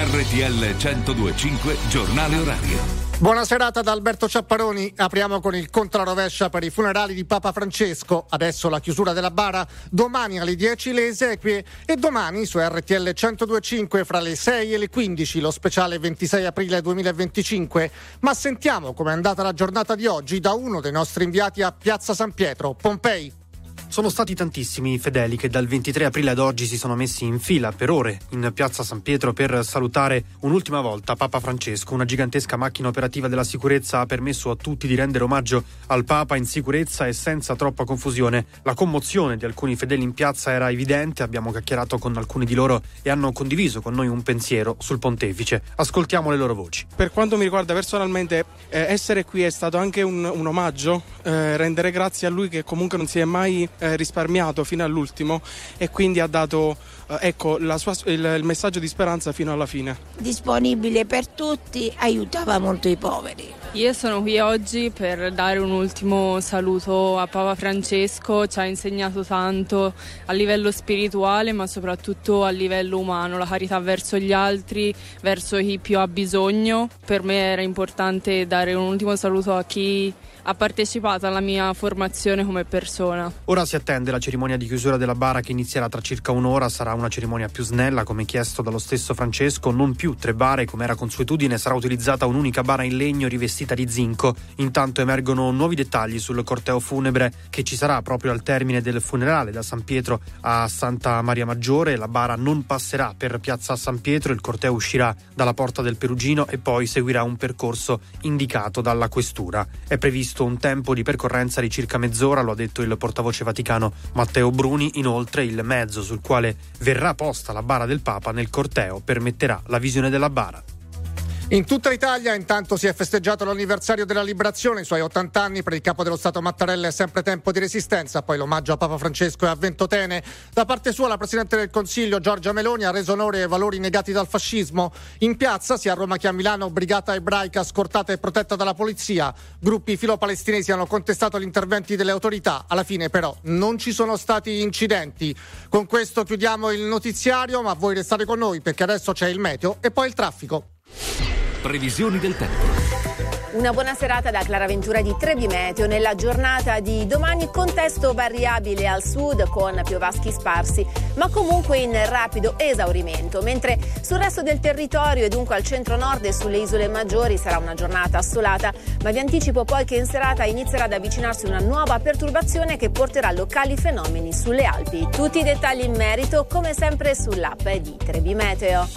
RTL 102.5 Giornale Orario. Buona serata da Alberto Ciapparoni. Apriamo con il controrovescia per i funerali di Papa Francesco. Adesso la chiusura della bara, domani alle 10 le esequie e domani su RTL 102.5 fra le 6 e le 15 lo speciale 26 aprile 2025. Ma sentiamo com'è andata la giornata di oggi da uno dei nostri inviati a Piazza San Pietro, Pompei. Sono stati tantissimi i fedeli che dal 23 aprile ad oggi si sono messi in fila per ore in Piazza San Pietro per salutare un'ultima volta Papa Francesco. Una gigantesca macchina operativa della sicurezza ha permesso a tutti di rendere omaggio al Papa in sicurezza e senza troppa confusione. La commozione di alcuni fedeli in piazza era evidente, abbiamo chiacchierato con alcuni di loro e hanno condiviso con noi un pensiero sul pontefice. Ascoltiamo le loro voci. Per quanto mi riguarda personalmente, essere qui è stato anche un omaggio, rendere grazie a lui che comunque non si è mai risparmiato fino all'ultimo e quindi ha dato il messaggio di speranza fino alla fine. Disponibile per tutti, aiutava molto i poveri. Io sono qui oggi per dare un ultimo saluto a Papa Francesco. Ci ha insegnato tanto a livello spirituale ma soprattutto a livello umano, la carità verso gli altri, verso chi più ha bisogno. Per me era importante dare un ultimo saluto a chi ha partecipato alla mia formazione come persona. Ora si attende la cerimonia di chiusura della bara che inizierà tra circa un'ora. Sarà una cerimonia più snella, come chiesto dallo stesso Francesco, non più 3 bare come era consuetudine, sarà utilizzata un'unica bara in legno rivestita di zinco. Intanto emergono nuovi dettagli sul corteo funebre che ci sarà proprio al termine del funerale da San Pietro a Santa Maria Maggiore. La bara non passerà per Piazza San Pietro, il corteo uscirà dalla Porta del Perugino e poi seguirà un percorso indicato dalla questura. È previsto un tempo di percorrenza di circa mezz'ora, lo ha detto il portavoce vaticano Matteo Bruni. Inoltre il mezzo sul quale verrà posta la bara del Papa nel corteo permetterà la visione della bara. In tutta Italia intanto si è festeggiato l'anniversario della liberazione, i suoi 80 anni. Per il capo dello Stato Mattarella è sempre tempo di resistenza. Poi l'omaggio a Papa Francesco è a Ventotene. Da parte sua la Presidente del Consiglio Giorgia Meloni ha reso onore ai valori negati dal fascismo. In piazza, sia a Roma che a Milano, brigata ebraica scortata e protetta dalla polizia. Gruppi filo-palestinesi hanno contestato gli interventi delle autorità. Alla fine però non ci sono stati incidenti. Con questo chiudiamo il notiziario, ma voi restate con noi perché adesso c'è il meteo e poi il traffico. Previsioni del tempo. Una buona serata da Clara Ventura di Trebi Meteo. Nella giornata di domani contesto variabile al sud con piovaschi sparsi, ma comunque in rapido esaurimento, mentre sul resto del territorio e dunque al centro-nord e sulle isole maggiori sarà una giornata assolata, ma vi anticipo poi che in serata inizierà ad avvicinarsi una nuova perturbazione che porterà locali fenomeni sulle Alpi. Tutti i dettagli in merito come sempre sull'app di Trebi Meteo.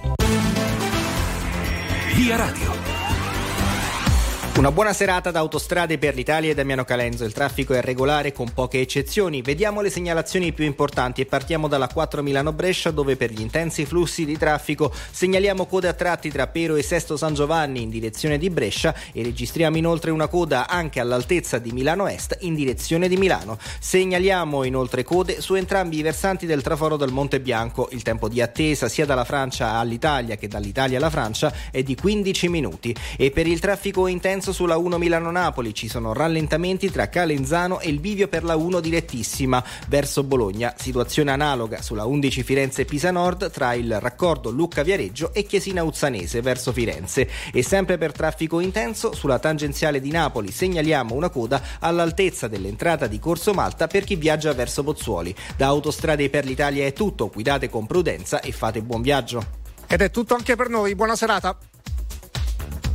Via Radio. Una buona serata da Autostrade per l'Italia e Damiano Calenzo. Il traffico è regolare con poche eccezioni. Vediamo le segnalazioni più importanti e partiamo dalla 4 Milano-Brescia, dove per gli intensi flussi di traffico segnaliamo code a tratti tra Pero e Sesto San Giovanni in direzione di Brescia e registriamo inoltre una coda anche all'altezza di Milano Est in direzione di Milano. Segnaliamo inoltre code su entrambi i versanti del traforo del Monte Bianco. Il tempo di attesa sia dalla Francia all'Italia che dall'Italia alla Francia è di 15 minuti. E per il traffico intenso sulla 1 Milano-Napoli ci sono rallentamenti tra Calenzano e il bivio per la 1 direttissima verso Bologna. Situazione analoga sulla 11 Firenze-Pisa Nord tra il raccordo Lucca-Viareggio e Chiesina Uzzanese verso Firenze. E sempre per traffico intenso sulla tangenziale di Napoli segnaliamo una coda all'altezza dell'entrata di Corso Malta per chi viaggia verso Pozzuoli. Da Autostrade per l'Italia è tutto, guidate con prudenza e fate buon viaggio. Ed è tutto anche per noi, buona serata.